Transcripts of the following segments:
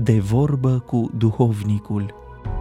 De vorbă cu duhovnicul.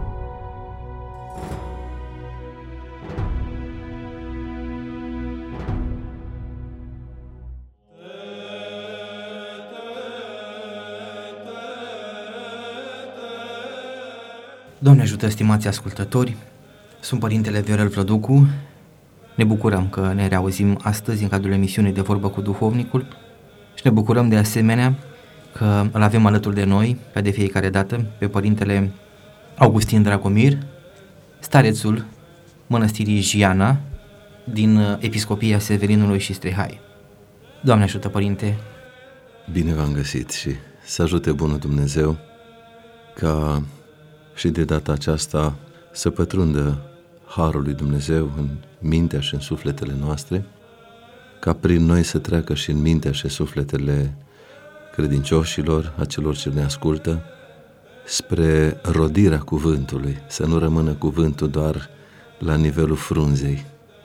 Doamne ajută, stimați ascultători, sunt Părintele Viorel Vlăducu. Ne bucurăm că ne reauzim astăzi în cadrul emisiunii De vorbă cu duhovnicul și ne bucurăm de asemenea că îl avem alături de noi, ca de fiecare dată, pe Părintele Augustin Dragomir, starețul Mănăstirii Jiana din Episcopia Severinului și Strihai. Doamne ajută, Părinte! Bine v-am găsit și să ajute bunul Dumnezeu ca și de data aceasta să pătrundă harul lui Dumnezeu în mintea și în sufletele noastre, ca prin noi să treacă și în mintea și sufletele credincioșilor, a celor ce ne ascultă, spre rodirea cuvântului, să nu rămână cuvântul doar la nivelul frunzei.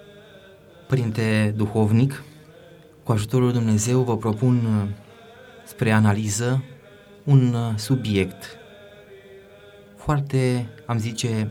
Părinte duhovnic, cu ajutorul lui Dumnezeu vă propun spre analiză un subiect foarte, am zice,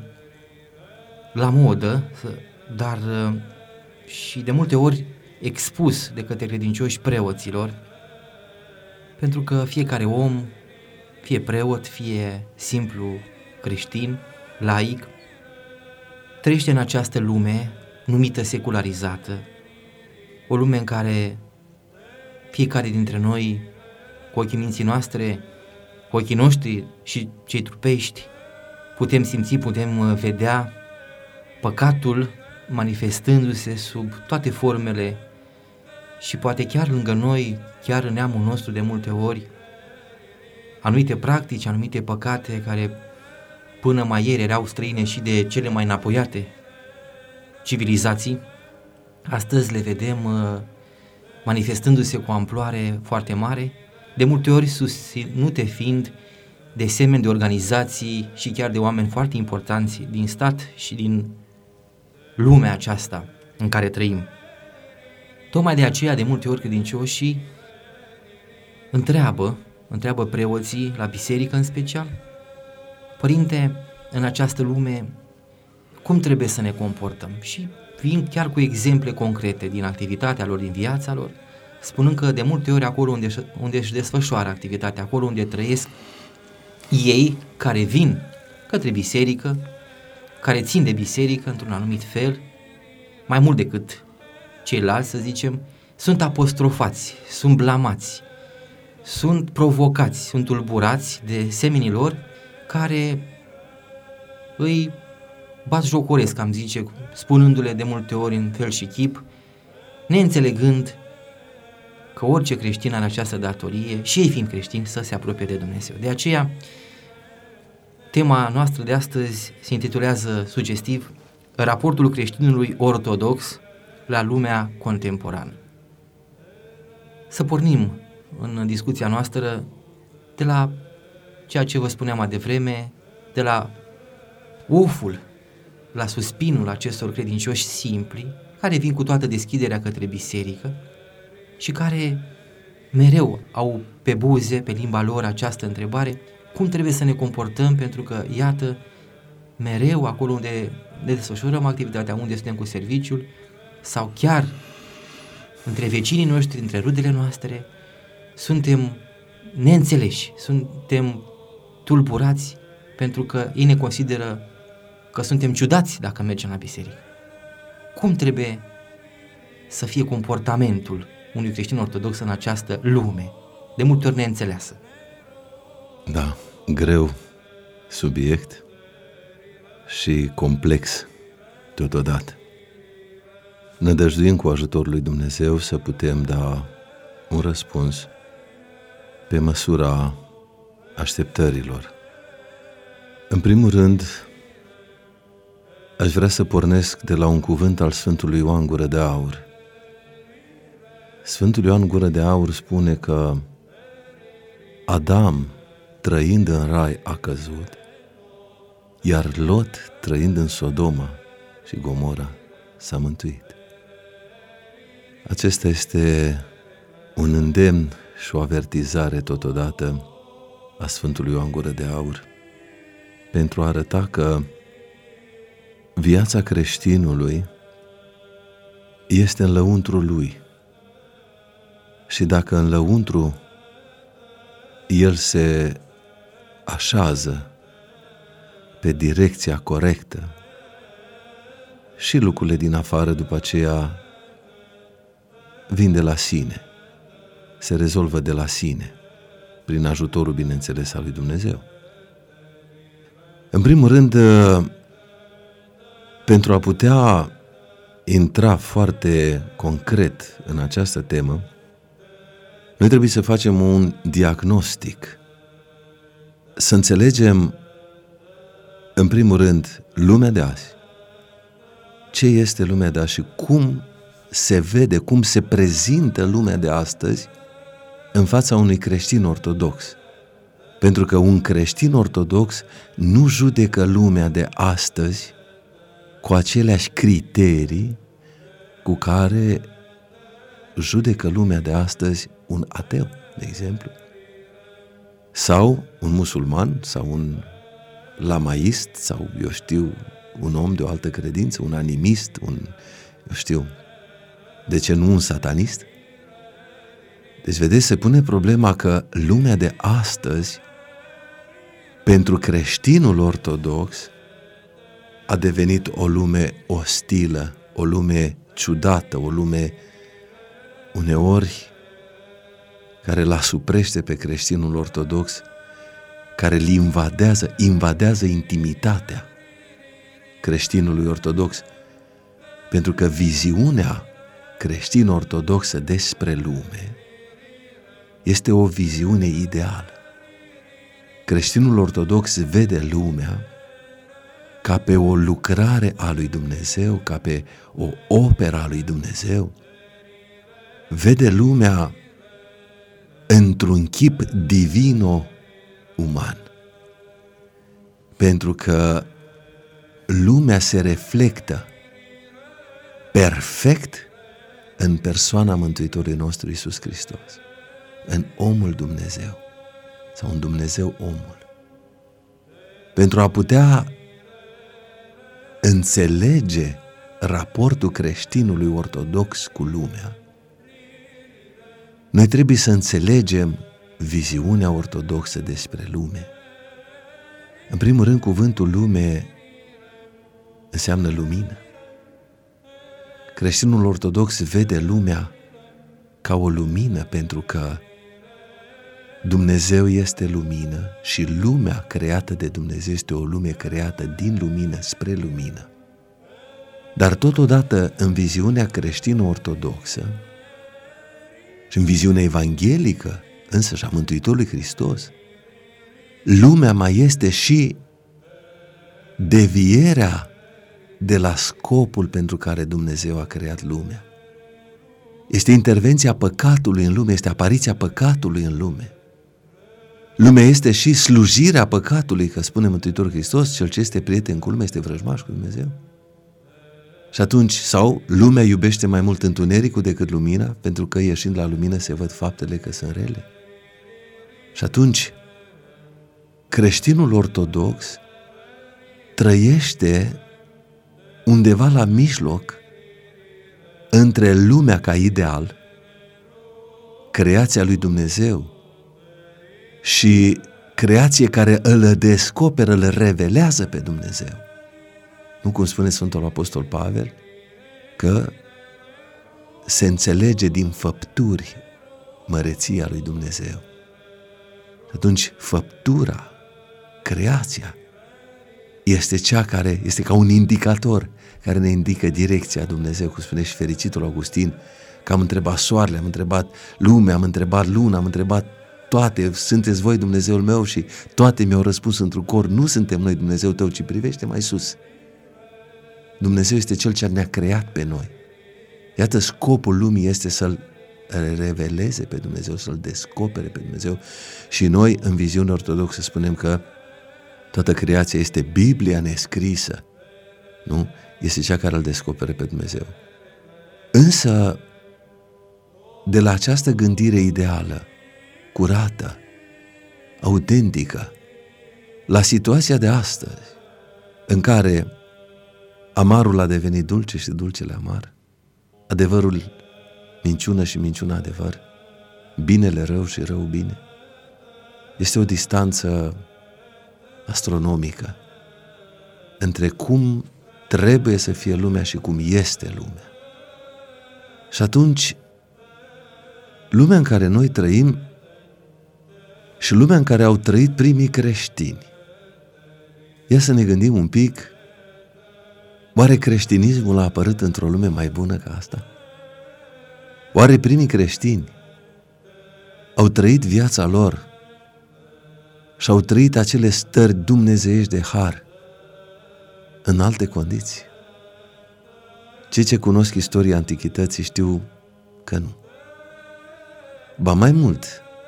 la modă, dar și de multe ori expus de către credincioși preoților, pentru că fiecare om, fie preot, fie simplu creștin, laic, trăiește în această lume numită secularizată, o lume în care fiecare dintre noi, cu ochii minții noastre, cu ochii noștri și cei trupești, putem simți, putem vedea păcatul manifestându-se sub toate formele și poate chiar lângă noi, chiar în neamul nostru de multe ori, anumite practici, anumite păcate care până mai ieri erau străine și de cele mai înapoiate civilizații, astăzi le vedem manifestându-se cu o amploare foarte mare, de multe ori susținute fiind de semeni de organizații și chiar de oameni foarte importanți din stat și din lumea aceasta în care trăim. Tocmai de aceea, de multe ori, credincioșii întreabă preoții, la biserică în special: Părinte, în această lume, cum trebuie să ne comportăm? Și vin chiar cu exemple concrete din activitatea lor, din viața lor, spunând că de multe ori acolo unde își desfășoară activitatea, acolo unde trăiesc ei, care vin către biserică, care țin de biserică într-un anumit fel, mai mult decât ceilalți, să zicem, sunt apostrofați, sunt blamați, sunt provocați, sunt tulburați de semenii lor care îi batjocoresc, am zice, spunându-le de multe ori în fel și chip, neînțelegând că orice creștin are această datorie, și ei fiind creștini, să se apropie de Dumnezeu. De aceea, tema noastră de astăzi se intitulează sugestiv Raportul creștinului ortodox la lumea contemporană. Să pornim în discuția noastră de la ceea ce vă spuneam mai devreme, de la oful, la suspinul acestor credincioși simpli, care vin cu toată deschiderea către biserică și care mereu au pe buze, pe limba lor, această întrebare: cum trebuie să ne comportăm, pentru că, iată, mereu acolo unde ne desfășurăm activitatea, unde suntem cu serviciul, sau chiar între vecinii noștri, între rudele noastre, suntem neînțeleși, suntem tulburați, pentru că ei ne consideră că suntem ciudați dacă mergem la biserică. Cum trebuie să fie comportamentul unui creștin ortodox în această lume, de multe ori neînțeleasă? Da, greu subiect și complex totodată. Nădăjduim cu ajutorul lui Dumnezeu să putem da un răspuns pe măsura așteptărilor. În primul rând, aș vrea să pornesc de la un cuvânt al Sfântului Ioan Gură de Aur. Sfântul Ioan Gură de Aur spune că Adam, trăind în rai, a căzut, iar Lot, trăind în Sodoma și Gomora, s-a mântuit. Acesta este un îndemn și o avertizare totodată a Sfântului Ioan Gură de Aur, pentru a arăta că viața creștinului este în lăuntrul lui. Și dacă în lăuntru el se așează pe direcția corectă, și lucrurile din afară după aceea vin de la sine, se rezolvă de la sine, prin ajutorul, bineînțeles, al lui Dumnezeu. În primul rând, pentru a putea intra foarte concret în această temă, noi trebuie să facem un diagnostic, să înțelegem, în primul rând, lumea de azi. Ce este lumea de azi și cum se vede, cum se prezintă lumea de astăzi în fața unui creștin ortodox. Pentru că un creștin ortodox nu judecă lumea de astăzi cu aceleași criterii cu care judecă lumea de astăzi un ateu, de exemplu, sau un musulman, sau un lamaist, sau, eu știu, un om de o altă credință, un animist, de ce nu un satanist? Deci, vedeți, se pune problema că lumea de astăzi, pentru creștinul ortodox, a devenit o lume ostilă, o lume ciudată, o lume uneori care îl asuprește pe creștinul ortodox, care îl invadează intimitatea creștinului ortodox, pentru că viziunea creștin-ortodoxă despre lume este o viziune ideală. Creștinul ortodox vede lumea ca pe o lucrare a lui Dumnezeu, ca pe o operă a lui Dumnezeu. Vede lumea într-un chip divino-uman. Pentru că lumea se reflectă perfect în persoana Mântuitorului nostru Iisus Hristos, în omul Dumnezeu sau în Dumnezeu omul. Pentru a putea înțelege raportul creștinului ortodox cu lumea, noi trebuie să înțelegem viziunea ortodoxă despre lume. În primul rând, cuvântul lume înseamnă lumină. Creștinul ortodox vede lumea ca o lumină, pentru că Dumnezeu este lumină și lumea creată de Dumnezeu este o lume creată din lumină spre lumină. Dar totodată, în viziunea creștină-ortodoxă și în viziunea evanghelică, însăși a Mântuitorului Hristos, lumea mai este și devierea de la scopul pentru care Dumnezeu a creat lumea. Este intervenția păcatului în lume, este apariția păcatului în lume. Lumea este și slujirea păcatului, că spune Mântuitorul Hristos, cel ce este prieten cu lumea este vrăjmaș cu Dumnezeu. Și atunci, sau lumea iubește mai mult întunericul decât lumina, pentru că ieșind la lumină se văd faptele că sunt rele. Și atunci, creștinul ortodox trăiește undeva la mijloc între lumea ca ideal, creația lui Dumnezeu, și creație care îl descoperă, îl revelează pe Dumnezeu. Nu cum spune Sfântul Apostol Pavel, că se înțelege din făpturi măreția lui Dumnezeu. Atunci făptura, creația, este cea care este ca un indicator care ne indică direcția Dumnezeu, cum spune și fericitul Augustin, că am întrebat soarele, am întrebat lumea, am întrebat luna, am întrebat toate, sunteți voi Dumnezeul meu? Și toate mi-au răspuns într-un cor, nu suntem noi Dumnezeu tău, ci privește mai sus. Dumnezeu este Cel ce ne-a creat pe noi. Iată, scopul lumii este să-L reveleze pe Dumnezeu, să-L descopere pe Dumnezeu. Și noi, în viziunea ortodoxă, spunem că toată creația este Biblia nescrisă, nu? Este cea care îl descopere pe Dumnezeu. Însă, de la această gândire ideală, curată, autentică la situația de astăzi, în care amarul a devenit dulce și dulcele amar, adevărul minciună și minciuna adevăr, binele rău și rău bine. Este o distanță astronomică între cum trebuie să fie lumea și cum este lumea. Și atunci, lumea în care noi trăim și lumea în care au trăit primii creștini, ia să ne gândim un pic, oare creștinismul a apărut într-o lume mai bună ca asta? Oare primii creștini au trăit viața lor și au trăit acele stări dumnezeiești de har în alte condiții? Cei ce cunosc istoria antichității știu că nu. Ba mai mult,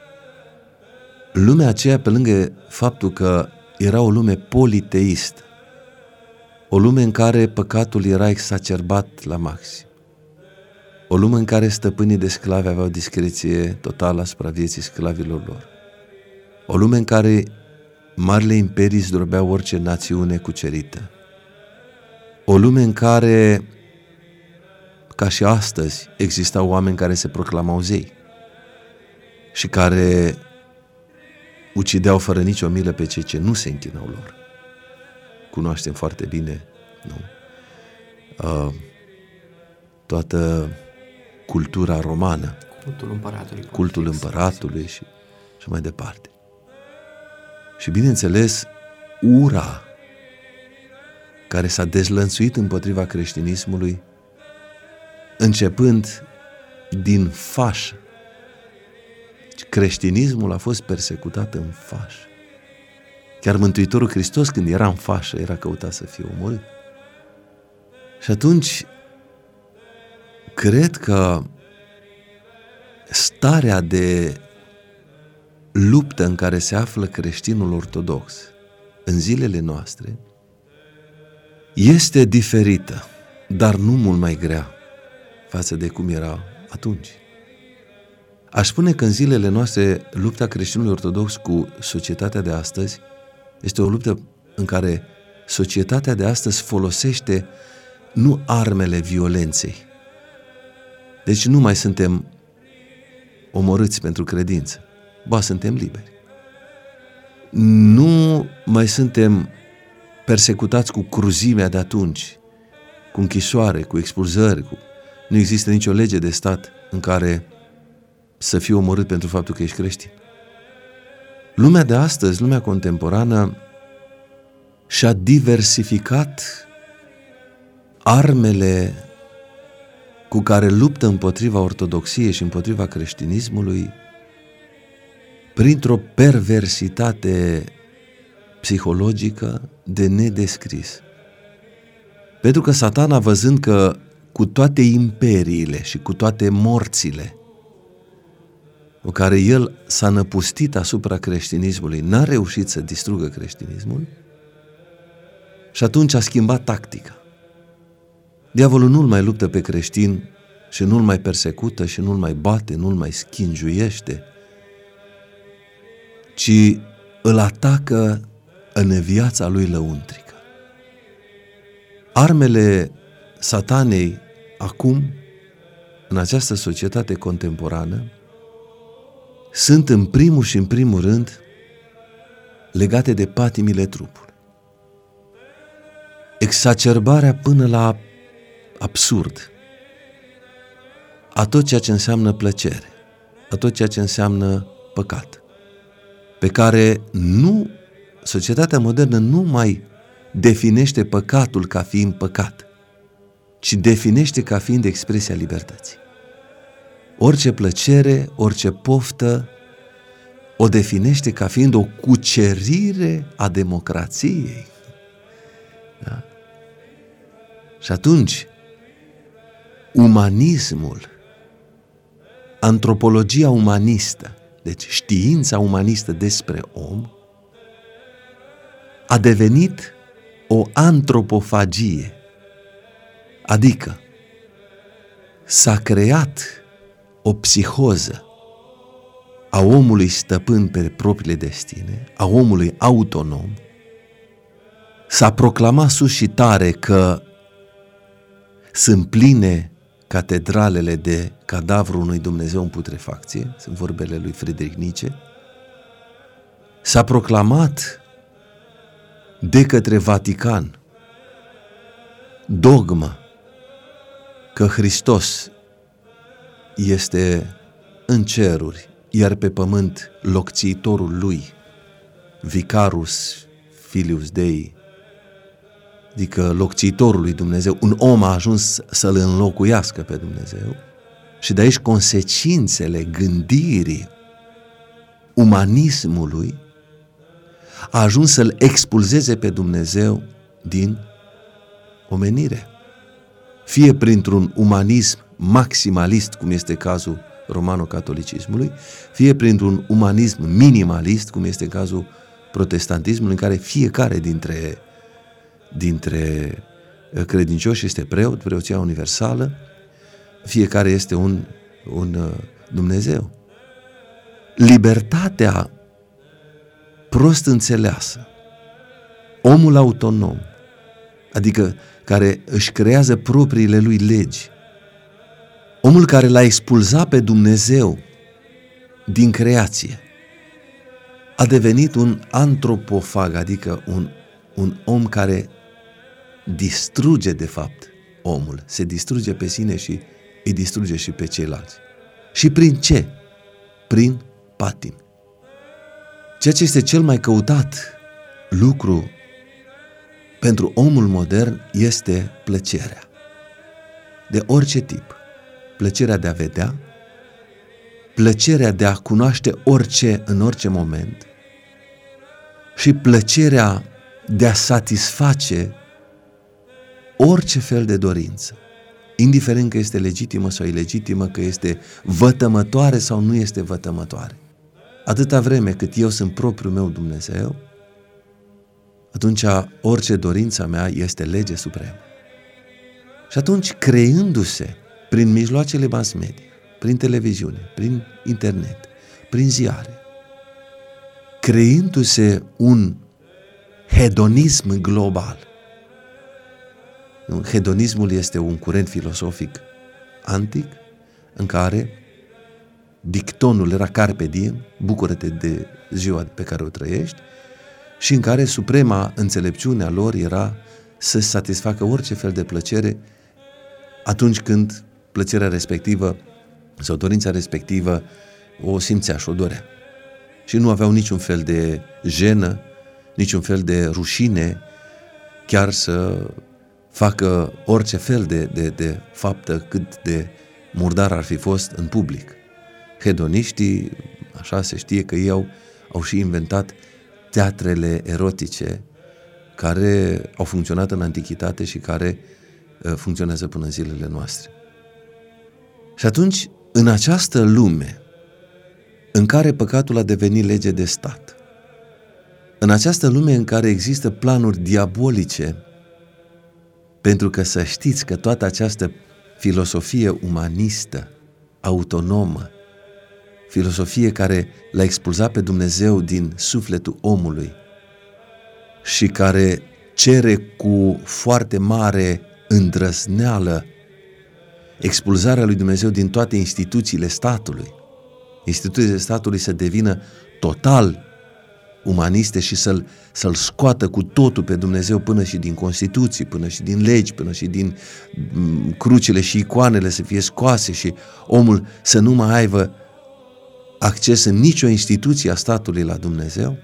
lumea aceea, pe lângă faptul că era o lume politeistă, o lume în care păcatul era exacerbat la maxim, o lume în care stăpânii de sclavi aveau discreție totală asupra vieții sclavilor lor, o lume în care marile imperii zdrobeau orice națiune cucerită, o lume în care, ca și astăzi, existau oameni care se proclamau zei și care ucideau fără nicio milă pe cei ce nu se închinau lor. Cunoaștem foarte bine, nu? Toată cultura romană, cultul împăratului și mai departe. Și bineînțeles, ura care s-a dezlănțuit împotriva creștinismului, începând din fașă. Creștinismul a fost persecutat în fașă. Chiar Mântuitorul Hristos, când era în fașă, era căutat să fie omorât. Și atunci, cred că starea de luptă în care se află creștinul ortodox în zilele noastre este diferită, dar nu mult mai grea față de cum era atunci. Aș spune că în zilele noastre lupta creștinului ortodox cu societatea de astăzi este o luptă în care societatea de astăzi folosește nu armele violenței. Deci nu mai suntem omorâți pentru credință, ba, suntem liberi. Nu mai suntem persecutați cu cruzimea de atunci, cu închisoare, cu expulzări, nu există nicio lege de stat în care să fii omorât pentru faptul că ești creștin. Lumea de astăzi, lumea contemporană, și-a diversificat armele cu care luptă împotriva ortodoxiei și împotriva creștinismului printr-o perversitate psihologică de nedescris. Pentru că Satana, văzând că cu toate imperiile și cu toate morțile cu care el s-a năpustit asupra creștinismului, n-a reușit să distrugă creștinismul și atunci a schimbat tactica. Diavolul nu-l mai luptă pe creștin și nu-l mai persecută și nu-l mai bate, nu-l mai schingiuiește, ci îl atacă în viața lui lăuntrică. Armele Satanei acum, în această societate contemporană, sunt în primul și în primul rând legate de patimile trupului. Exacerbarea până la absurd a tot ceea ce înseamnă plăcere, a tot ceea ce înseamnă păcat, pe care societatea modernă nu mai definește păcatul ca fiind păcat, ci definește ca fiind expresia libertății. Orice plăcere, orice poftă o definește ca fiind o cucerire a democrației. Da? Și atunci, umanismul, antropologia umanistă, deci știința umanistă despre om, a devenit o antropofagie, adică s-a creat o psihoză a omului stăpân pe propriile destine, a omului autonom, s-a proclamat sus și tare că sunt pline catedralele de cadavrul unui Dumnezeu în putrefacție, sunt vorbele lui Friedrich Nietzsche, s-a proclamat de către Vatican dogma că Hristos este în ceruri, iar pe pământ locțiitorul lui, Vicarus Filius Dei, adică locțiitorul lui Dumnezeu, un om a ajuns să-L înlocuiască pe Dumnezeu, și de aici consecințele gândirii umanismului a ajuns să-L expulzeze pe Dumnezeu din omenire. Fie printr-un umanism maximalist, cum este cazul romano-catolicismului, fie printr-un umanism minimalist, cum este cazul protestantismului, în care fiecare dintre credincioși este preot, preoția universală, fiecare este un Dumnezeu. Libertatea prost înțeleasă, omul autonom, adică care își creează propriile lui legi, omul care l-a expulzat pe Dumnezeu din creație, a devenit un antropofag, adică un om care distruge de fapt omul, se distruge pe sine și îi distruge și pe ceilalți. Și prin ce? Prin patim. Ceea ce este cel mai căutat lucru pentru omul modern este plăcerea. De orice tip. Plăcerea de a vedea, plăcerea de a cunoaște orice în orice moment și plăcerea de a satisface orice fel de dorință, indiferent că este legitimă sau ilegitimă, că este vătămătoare sau nu este vătămătoare. Atâta vreme cât eu sunt propriul meu Dumnezeu, atunci orice dorință mea este lege supremă. Și atunci, creându-se prin mijloacele mass media, prin televiziune, prin internet, prin ziare, creându-se un hedonism global. Hedonismul este un curent filosofic antic în care dictonul era carpe diem, bucură-te de ziua pe care o trăiești, și în care suprema înțelepciune a lor era să satisfacă orice fel de plăcere atunci când plăcerea respectivă sau dorința respectivă o simțea și o dorea. Și nu aveau niciun fel de jenă, niciun fel de rușine, chiar să facă orice fel de faptă, cât de murdar ar fi fost în public. Hedoniștii, așa se știe că ei au și inventat teatrele erotice care au funcționat în antichitate și care funcționează până în zilele noastre. Și atunci, în această lume în care păcatul a devenit lege de stat, în această lume în care există planuri diabolice, pentru că să știți că toată această filosofie umanistă, autonomă, filosofie care l-a expulzat pe Dumnezeu din sufletul omului și care cere cu foarte mare îndrăzneală expulzarea lui Dumnezeu din toate instituțiile statului, instituțiile statului să devină total umaniste și să-L scoată cu totul pe Dumnezeu până și din Constituții, până și din legi, până și din crucile și icoanele să fie scoase și omul să nu mai aibă acces în nicio instituție a statului la Dumnezeu.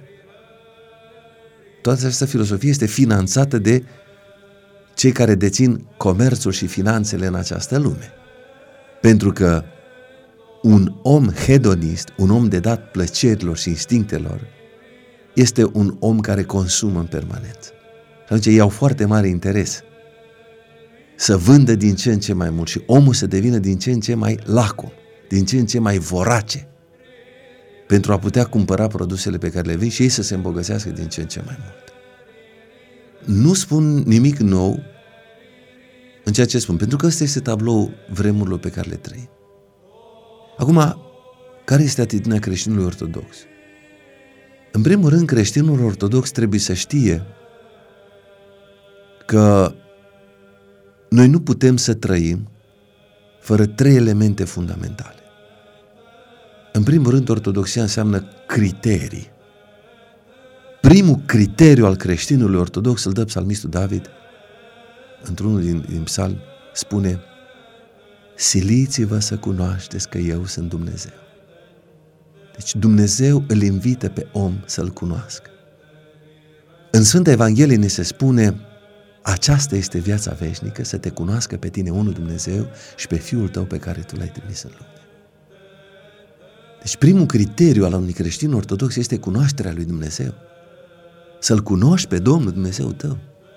Toată această filosofie este finanțată de cei care dețin comerțul și finanțele în această lume. Pentru că un om hedonist, un om de dat plăcerilor și instinctelor, este un om care consumă în permanență. Și atunci ei au foarte mare interes să vândă din ce în ce mai mult și omul să devină din ce în ce mai lacom, din ce în ce mai vorace, pentru a putea cumpăra produsele pe care le vin și ei să se îmbogățească din ce în ce mai mult. Nu spun nimic nou în ceea ce spun, pentru că ăsta este tabloul vremurilor pe care le trăim. Acum, Care este atitudinea creștinului ortodox? În primul rând, creștinul ortodox trebuie să știe că noi nu putem să trăim fără 3 elemente fundamentale. În primul rând, ortodoxia înseamnă criterii. Primul criteriu al creștinului ortodox îl dă psalmistul David, într-unul din psalmi, spune: siliți-vă să cunoașteți că eu sunt Dumnezeu. Deci Dumnezeu îl invită pe om să-L cunoască. În Sfânta Evanghelie ne se spune: aceasta este viața veșnică, să te cunoască pe tine, unul Dumnezeu, și pe Fiul tău pe care tu l-ai trimis în lume. Deci primul criteriu al unui creștin ortodox este cunoașterea lui Dumnezeu. Să-L cunoști pe Domnul Dumnezeu tău.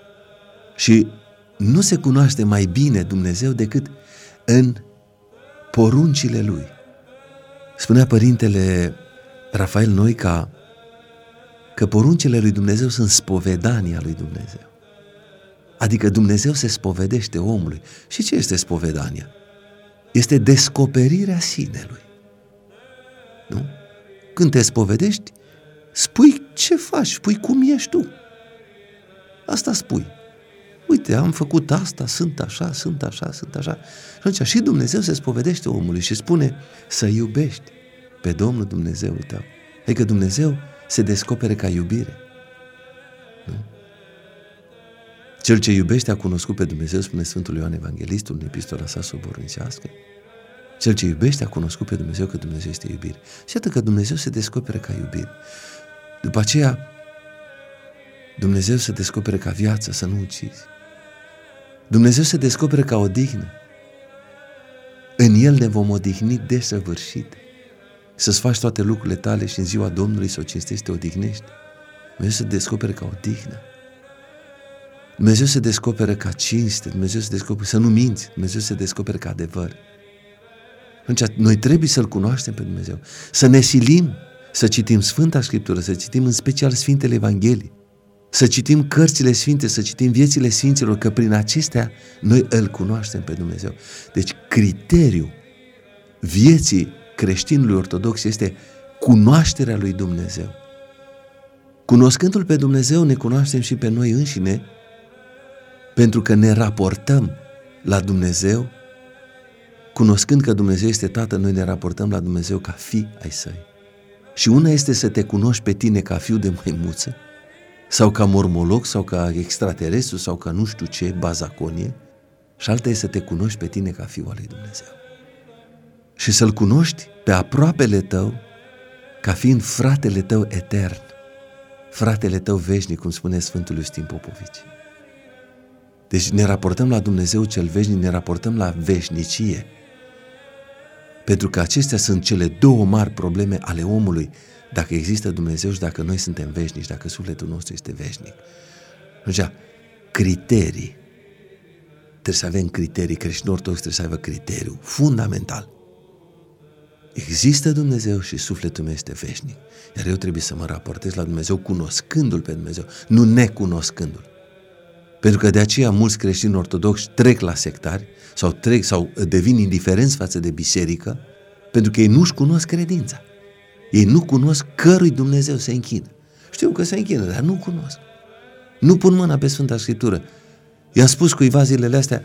Și nu se cunoaște mai bine Dumnezeu decât în poruncile Lui. Spunea Părintele Rafael Noica că poruncile lui Dumnezeu sunt spovedania lui Dumnezeu. Adică Dumnezeu se spovedește omului. Și ce este spovedania? Este descoperirea sinelui. Nu? Când te spovedești, spui ce faci, spui cum ești tu. Asta spui. Uite, am făcut asta, sunt așa, sunt așa, sunt așa. Și atunci și Dumnezeu se spovedește omului și spune să iubești pe Domnul Dumnezeul tău. Adică Dumnezeu se descopere ca iubire. Nu? Cel ce iubește a cunoscut pe Dumnezeu, spune Sfântul Ioan Evanghelistul în epistola sa soborâncească. Cel ce iubește a cunoscut pe Dumnezeu, că Dumnezeu este iubire. Și iată că Dumnezeu se descoperă ca iubire. După aceea, Dumnezeu se descoperă ca viață, să nu ucizi. Dumnezeu se descoperă ca odihnă. În El ne vom odihni desăvârșit. Să-ți faci toate lucrurile tale și în ziua Domnului să o cinstești, te odihnești. Dumnezeu se descoperă ca odihnă. Dumnezeu se descoperă ca cinste. Dumnezeu se descoperă să nu minți. Dumnezeu se descoperă ca adevăr. Atunci noi trebuie să-L cunoaștem pe Dumnezeu. Să ne silim să citim Sfânta Scriptură, să citim în special Sfintele Evanghelii, să citim cărțile sfinte, să citim viețile sfinților, că prin acestea noi Îl cunoaștem pe Dumnezeu. Deci criteriul vieții creștinului ortodox este cunoașterea lui Dumnezeu. Cunoscându-L pe Dumnezeu, ne cunoaștem și pe noi înșine, pentru că ne raportăm la Dumnezeu. Cunoscând că Dumnezeu este Tatăl, noi ne raportăm la Dumnezeu ca fii ai Săi. Și una este să te cunoști pe tine ca fiu de măimuță, sau ca mormolog, sau ca extraterestru, sau ca nu știu ce, bazaconie, și alta este să te cunoști pe tine ca fiul al lui Dumnezeu. Și să-L cunoști pe aproapele tău ca fiind fratele tău etern, fratele tău veșnic, cum spune Sfântul Iustin Popovici. Deci ne raportăm la Dumnezeu cel veșnic, ne raportăm la veșnicie. Pentru că acestea sunt cele 2 mari probleme ale omului, dacă există Dumnezeu și dacă noi suntem veșnici, dacă sufletul nostru este veșnic. Deci, criterii. Trebuie să avem criterii, creștinul ortodox trebuie să aibă criteriu fundamental. Există Dumnezeu și sufletul meu este veșnic. Iar eu trebuie să mă raportez la Dumnezeu cunoscându-L pe Dumnezeu, nu necunoscându-L. Pentru că de aceea mulți creștini ortodoxi trec la sectari sau devin indiferenți față de biserică, pentru că ei nu-și cunosc credința. Ei nu cunosc cărui Dumnezeu se închină. Știu că se închină, dar nu cunosc. Nu pun mâna pe Sfânta Scriptură. I-am spus cuiva zilele astea: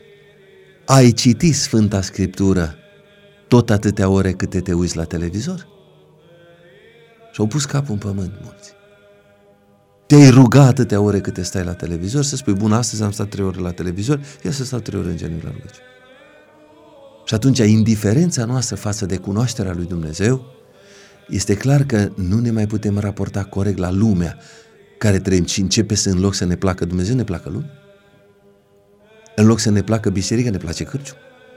ai citit Sfânta Scriptură tot atâtea ore câte te uiți la televizor? Și-au pus capul în pământ mulți. Te-ai rugat atâtea ore câte stai la televizor, să spui: bun, astăzi am stat 3 ore la televizor, ia să stau 3 ore în genunchi la rugăciune. Și atunci indiferența noastră față de cunoașterea lui Dumnezeu, este clar că nu ne mai putem raporta corect la lumea care trăim și începe să, în loc să ne placă Dumnezeu, ne placă lumea. În loc să ne placă biserica, ne place cârciul.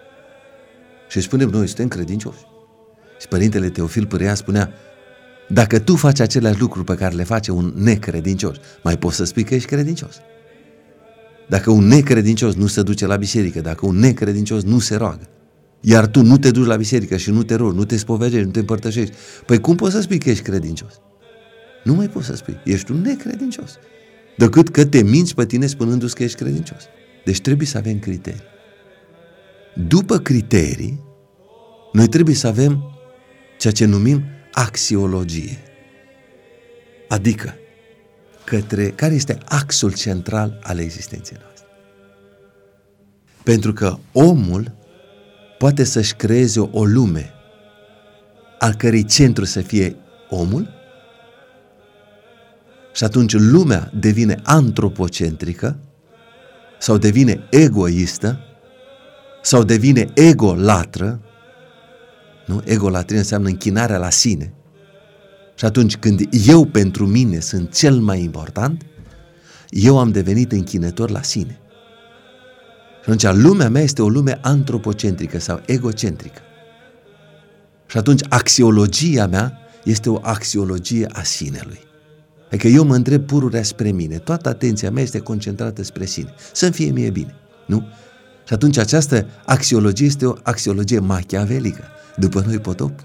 Și spunem: noi suntem credincioși. Și Părintele Teofil Pârea spunea: dacă tu faci aceleași lucruri pe care le face un necredincios, mai poți să spui că ești credincios. Dacă un necredincios nu se duce la biserică, dacă un necredincios nu se roagă, iar tu nu te duci la biserică și nu te rogi, nu te spovedești, nu te împărtășești, păi cum poți să spui că ești credincios? Nu mai poți să spui, ești un necredincios, decât că te minți pe tine spunându-ți că ești credincios. Deci trebuie să avem criterii. După criterii, noi trebuie să avem ceea ce numim axiologie. Adică, care este axul central al existenței noastre. Pentru că omul poate să-și creeze o lume al cărei centru să fie omul și atunci lumea devine antropocentrică sau devine egoistă sau devine egolatră. Nu? Egolatrie înseamnă închinarea la sine. Și atunci când eu pentru mine sunt cel mai important, eu am devenit închinător la sine. Și atunci lumea mea este o lume antropocentrică sau egocentrică. Și atunci axiologia mea este o axiologie a sinelui. Adică eu mă îndrept pururea spre mine, toată atenția mea este concentrată spre sine, să-mi fie mie bine, nu? Și atunci această axiologie este o axiologie machiavelică, după noi potop.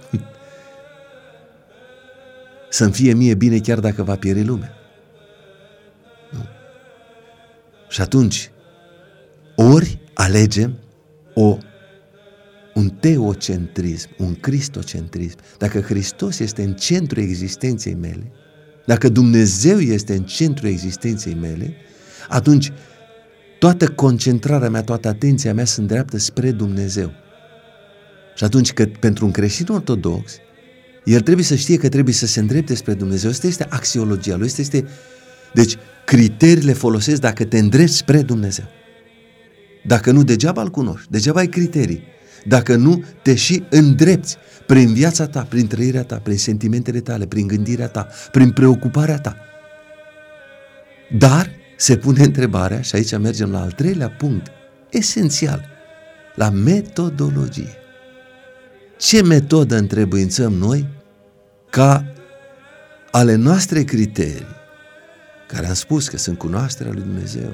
Să-mi fie mie bine chiar dacă va pieri lumea. Nu? Și atunci, ori alegem un teocentrism, un cristocentrism. Dacă Hristos este în centrul existenței mele, dacă Dumnezeu este în centrul existenței mele, atunci toată concentrarea mea, toată atenția mea se îndreaptă spre Dumnezeu. Și atunci că pentru un creștin ortodox, el trebuie să știe că trebuie să se îndrepte spre Dumnezeu. Asta este axiologia lui. Deci criteriile folosesc dacă te îndrepți spre Dumnezeu. Dacă nu, degeaba îl cunoști, degeaba ai criterii. Dacă nu te și îndrepți prin viața ta, prin trăirea ta, prin sentimentele tale, prin gândirea ta, prin preocuparea ta. Dar se pune întrebarea, și aici mergem la al treilea punct, esențial, la metodologie. Ce metodă întrebuințăm noi ca ale noastre criterii, care am spus că sunt cunoașterea lui Dumnezeu,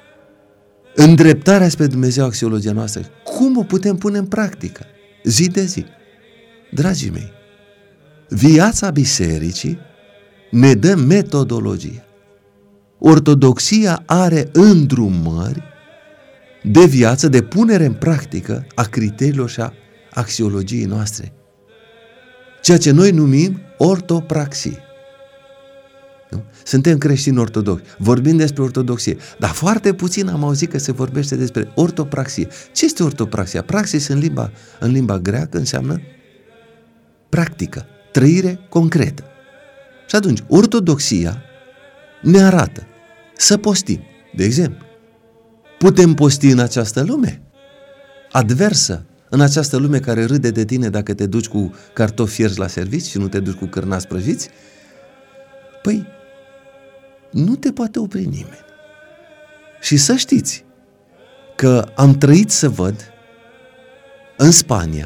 îndreptarea spre Dumnezeu, axiologia noastră, cum o putem pune în practică, zi de zi? Dragii mei, viața bisericii ne dă metodologie. Ortodoxia are îndrumări de viață, de punere în practică a criteriilor și a axiologiei noastre. Ceea ce noi numim ortopraxie. Nu? Suntem creștini ortodoxi, vorbim despre ortodoxie, dar foarte puțin am auzit că se vorbește despre ortopraxie. Ce este ortopraxia? Praxis în limba greacă înseamnă practică, trăire concretă. Și atunci, ortodoxia ne arată să postim. De exemplu, putem posti în această lume adversă, în această lume care râde de tine dacă te duci cu cartofi fierți la servici și nu te duci cu cârnați prăjiți. Păi, nu te poate opri nimeni. Și să știți că am trăit să văd în Spania,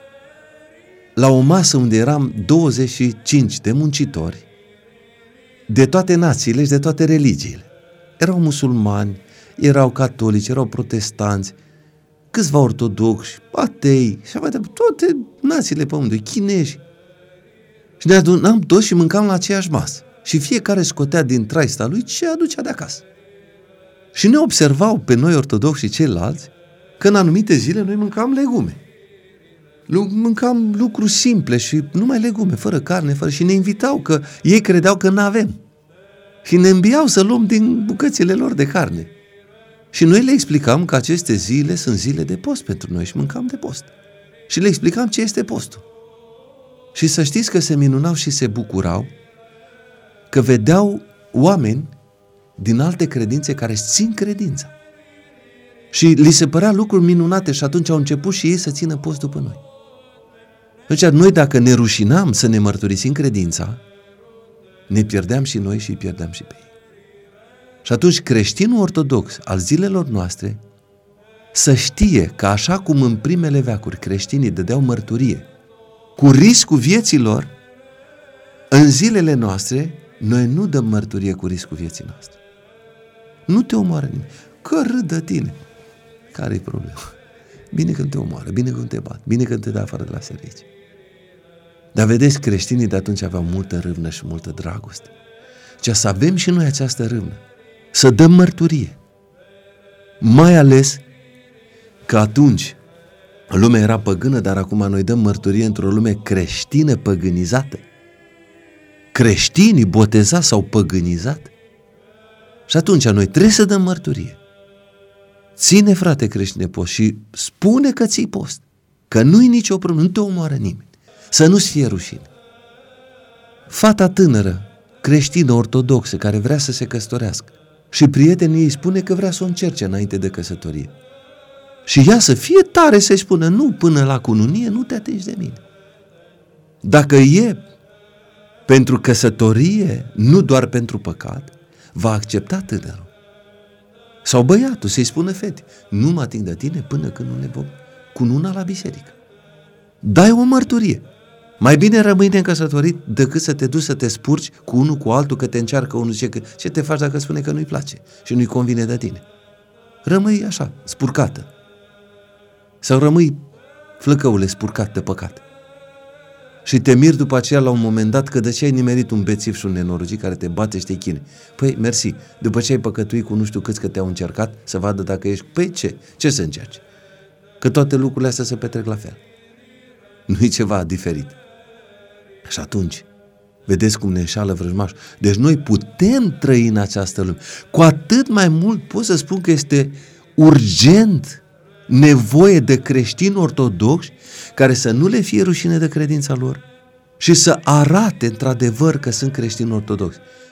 la o masă unde eram 25 de muncitori de toate națiile și de toate religiile. Erau musulmani, erau catolici, erau protestanți, câțiva ortodoxi, atei, și mai departe, toate națiile pământului, chinezi. Și ne adunam toți și mâncam la aceeași masă. Și fiecare scotea din traista lui ce aducea de acasă. Și ne observau pe noi ortodoxi și ceilalți că în anumite zile noi mâncam legume. Mâncam lucruri simple și numai legume, fără carne, și ne invitau, că ei credeau că n-avem. Și ne îmbiau să luăm din bucățile lor de carne. Și noi le explicam că aceste zile sunt zile de post pentru noi și mâncam de post. Și le explicam ce este postul. Și să știți că se minunau și se bucurau că vedeau oameni din alte credințe care își țin credința. Și li se părea lucruri minunate și atunci au început și ei să țină post după noi. Deci noi dacă ne rușinam să ne mărturisim credința, ne pierdeam și noi și îi pierdeam și pe ei. Și atunci creștinul ortodox al zilelor noastre să știe că așa cum în primele veacuri creștinii dădeau mărturie cu riscul vieții lor, în zilele noastre noi nu dăm mărturie cu riscul vieții noastre. Nu te omoară nimeni. Că râdă tine. Care-i problema? Bine că nu te omoară, bine că nu te bat, bine că nu te dă afară de la servici. Dar vedeți, creștinii de atunci aveau multă râvnă și multă dragoste. Deci să avem și noi această râvnă, să dăm mărturie. Mai ales că atunci Lumea era păgână, dar acum noi dăm mărturie într-o lume creștină păgânizată. Creștinii botezați s-au păgânizat. Și atunci noi trebuie să dăm mărturie. Ține, frate, creștine, post și spune că ții post. Că nu-i nicio problemă, nu te omoară nimeni. Să nu-ți fie rușine. Fata tânără, creștină ortodoxă, care vrea să se căsătorească și prietenii ei spune că vrea să o încerce înainte de căsătorie. Și ea să fie tare să-i spună, nu, până la cununie nu te atingi de mine. Dacă e pentru căsătorie, nu doar pentru păcat, va accepta tânărul. Sau băiatul să-i spună fete, nu mă ating de tine până când nu ne vom cununa la biserică. Dai o mărturie. Mai bine rămâi necăsătorit decât să te duci să te spurci cu unul, cu altul, că te încearcă unul, zice că ce te faci dacă spune că nu-i place și nu-i convine de tine. Rămâi așa, spurcată. Sau rămâi, flăcăule, spurcat de păcat. Și te miri după aceea la un moment dat că de ce ai nimerit un bețiv și un nenorocit care te bate și te chine. Păi, mersi, după ce ai păcătuit cu nu știu câți că te-au încercat să vadă dacă ești, păi ce? Ce să încerci? Că toate lucrurile astea se petrec la fel. Nu-i ceva diferit. Și atunci, vedeți cum ne înșală vrăjmașul. Deci noi putem trăi în această lume. Cu atât mai mult pot să spun că este urgent nevoie de creștini ortodoxi care să nu le fie rușine de credința lor și să arate într-adevăr că sunt creștini ortodoxi.